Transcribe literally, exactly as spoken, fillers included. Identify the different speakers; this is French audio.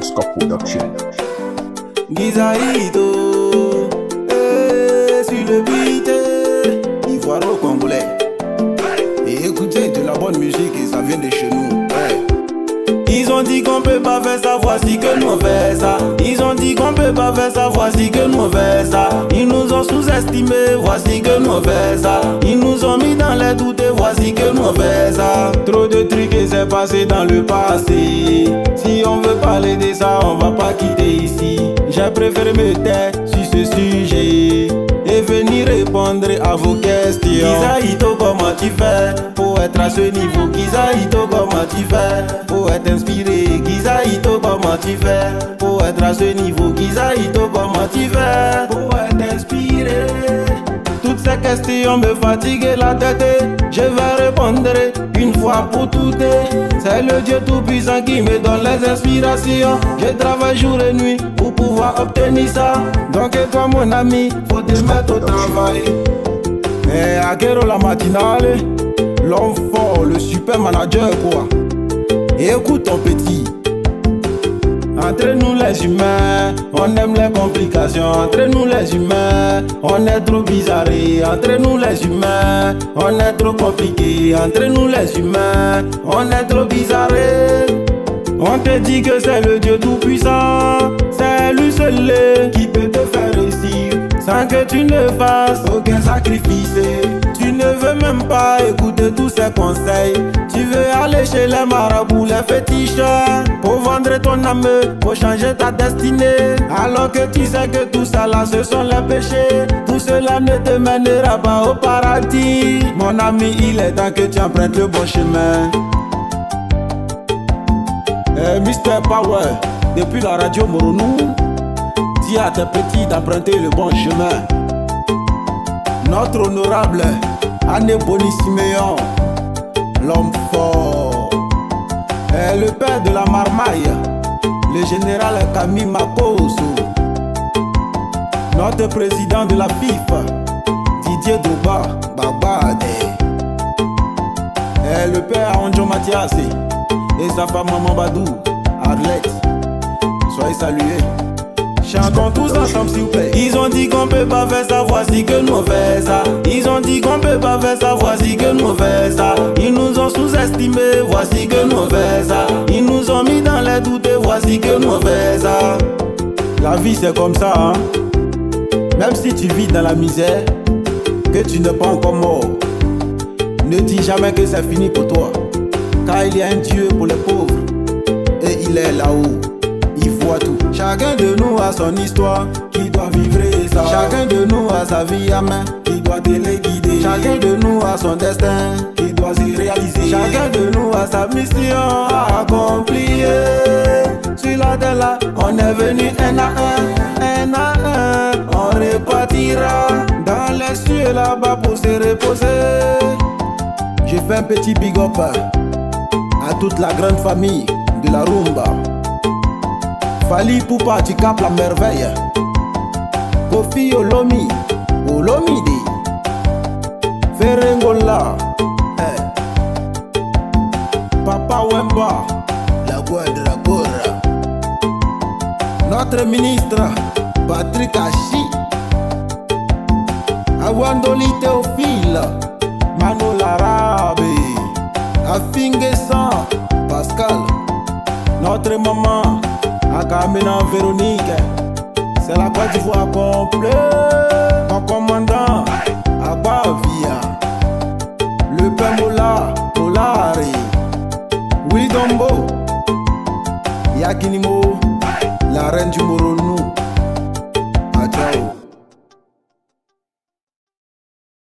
Speaker 1: Scott Production.
Speaker 2: Gizaïdo, eh, sur le beat, Ivoire au Congolais. Et écoutez de la bonne musique et ça vient de chez nous. Ouais. Ils ont dit qu'on peut pas faire ça, voici que nous on fait ça. Ils ont dit qu'on peut pas faire ça, voici que nous on fait ça. Ils nous ont sous-estimés, voici que nous on fait ça. Ils nous ont mis dans les doutes, voici que nous on fait ça. Trop de trucs et c'est passé dans le passé. Si on veut parler de ça, on va pas quitter ici. J'ai préféré me taire sur ce sujet et venir répondre à vos questions. Gizaïdo, comment tu fais pour être à ce niveau? Gizaïdo, comment tu fais pour être inspiré? Gizaïdo, comment tu fais pour être à ce niveau? Gizaïdo, comment tu fais pour être inspiré? Toutes ces questions me fatiguent la tête. Je vais répondre une fois pour toutes. C'est le Dieu tout-puissant qui me donne les inspirations. Je travaille jour et nuit pour pouvoir obtenir ça. Donc toi mon ami, faut te mettre au travail. Et Aguero la matinale, l'homme fort, le super manager quoi. Et écoute ton petit. Entre nous les humains, on aime les complications. Entre nous les humains, on est trop bizarrés. Entre nous les humains, on est trop compliqués. Entre nous les humains, on est trop bizarrés. On te dit que c'est le Dieu tout puissant. C'est lui seul qui peut te faire réussir sans que tu ne fasses aucun sacrifice. Tu ne veux même pas écouter tous ses conseils. Tu veux aller chez les marabouts, les féticheurs, pour vendre ton âme, pour changer ta destinée. Alors que tu sais que tout ça là, ce sont les péchés. Tout cela ne te mènera pas au paradis. Mon ami, il est temps que tu empruntes le bon chemin. Eh, mister Power, depuis la radio Moronou, dis à tes petits d'emprunter le bon chemin. Notre honorable Anne Boni Siméon, l'homme fort, et le père de la marmaille, le général Camille Makoso, notre président de la F I F, Didier Drogba Babade, et le père Anjo Mathias et sa femme Maman Badou, Arlette. Soyez salués. Chantons tous ensemble s'il vous plaît. Ils ont dit qu'on peut pas faire ça, voici que nous on fait ça. Ils ont dit qu'on peut pas faire ça, voici que nous on fait ça. Ils nous ont sous-estimés, voici que nous on fait ça. Ils nous ont mis dans les doutes, voici que nous on fait ça. La vie c'est comme ça hein. Même si tu vis dans la misère, que tu n'es pas encore mort, ne dis jamais que c'est fini pour toi. Car il y a un Dieu pour les pauvres et il est là-haut. Il voit tout. Chacun de nous a son histoire qui doit vivre ça. Chacun de nous a sa vie à main qui doit téléguider. Chacun de nous a son destin qui doit se réaliser. Chacun de nous a sa mission à accomplir. Sur la terre là, on est venu un à un, un à un. On repartira dans les cieux là-bas pour se reposer. J'ai fait un petit big up à toute la grande famille de la rumba. Fali Poupa, tu capes la merveille. Kofi Olomi, Olomide, Ferengola, hey. Papa Wemba, la Guadragora. Notre ministre Patrick Achi, Awandoli Théophile, Mano Larabe, Afingesan, Pascal, notre maman Akamena Véronique, c'est la Côte d'Ivoire complète. Mon commandant Abavia, le père Mola, Molari, Wildombo, Yakinimo, la reine du Moro.